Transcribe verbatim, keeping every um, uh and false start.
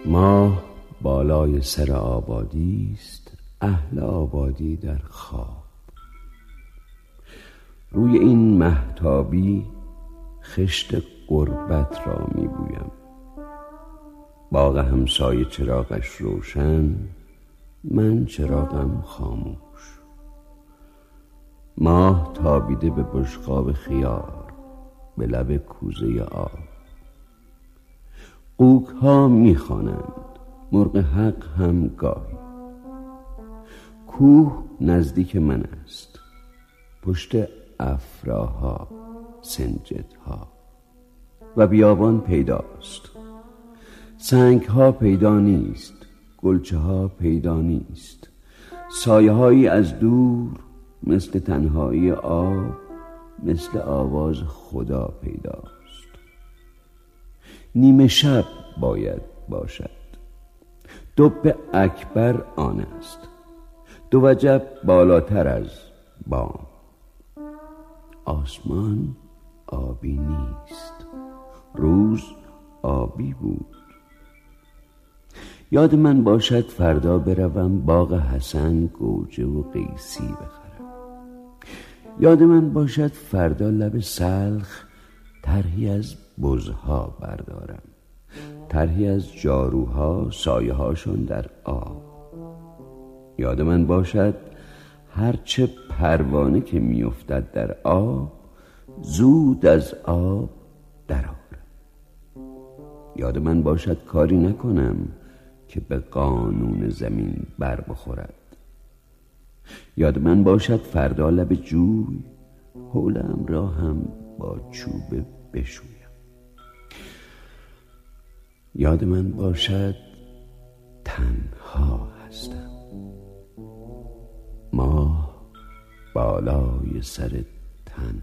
ماه بالای سر آبادی است، اهل آبادی در خواب. روی این مهتابی خشت غربت را می بویم. باغ همسایه چراغش روشن، من چراغم خاموش. ماه تابیده به بشقاب خیار، به لب کوزه آب. قوک ها می خوانند، مرغ حق هم گاهی. کوه نزدیک من است، پشت افراها سنجدها. و بیابان پیداست، سنگ ها پیدا نیست، گلچه ها پیدا نیست. سایه هایی از دور مثل تنهایی آب، مثل آواز خدا پیداست. نیمه شب باید باشد، دب اکبر آن است، دو وجب بالاتر از بام. آسمان آبی نیست، روز آبی بود. یاد من باشد فردا بروم باغ حسن گوجه و قیسی بخرم. یاد من باشد فردا لب سلخ طرحی از بزها بردارم، طرحی از جاروها سایه هاشون در آب. یاد من باشد هرچه پروانه که میافتد در آب، زود از آب درآرم. یاد من باشد کاری نکنم که به قانون زمین بر بخورد. یاد من باشد فردا لب جوی حولم را هم با چوب بشویم. یاد من باشد تنها هستم، ماه بالای سر تن